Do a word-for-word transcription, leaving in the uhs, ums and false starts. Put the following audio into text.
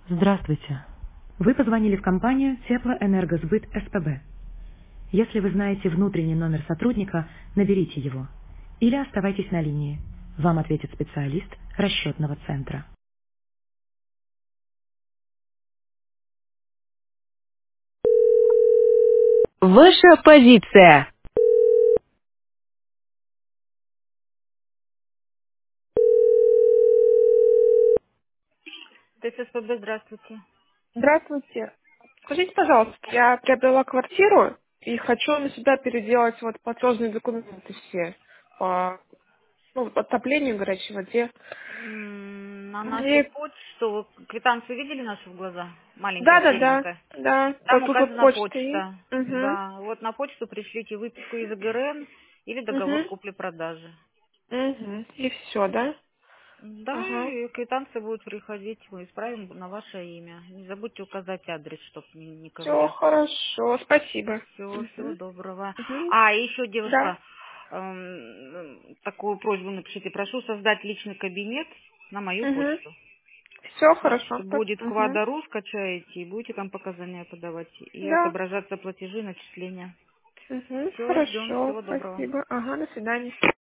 Здравствуйте. Вы позвонили в компанию Теплоэнергосбыт СПБ. Если вы знаете внутренний номер сотрудника, наберите его. Или оставайтесь на линии. Вам ответит специалист расчетного центра. Ваша позиция. ТССПБ, здравствуйте. Здравствуйте. Скажите, пожалуйста, я приобрела квартиру и хочу на себя переделать вот платежные документы все по ну, вот отоплению, горячей воде. М, На нашу И... почту, квитанцию видели нашу в глаза? Да, Маленькая, да, да, синенькая. да. Там Вот тут вот указана почта есть. почта. Угу. Да, вот на почту пришлите выписку из ГРН или договор Угу. купли-продажи. Угу. И все, да? Да, Ага. и квитанция будет приходить, мы исправим на ваше имя. Не забудьте указать адрес, чтобы не, не Все ковыряться. хорошо. Спасибо. Всего, всего Угу. доброго. Угу. А, еще, Да. девушка, эм, такую просьбу напишите. Прошу создать личный кабинет на мою Угу. почту. Все Значит, хорошо. будет Угу. Квада.ру, скачаете и будете там показания подавать. И Да. отображаться платежи, начисления. Угу. Все, ждем. Хорошо. Всего доброго. Спасибо. Ага, до свидания.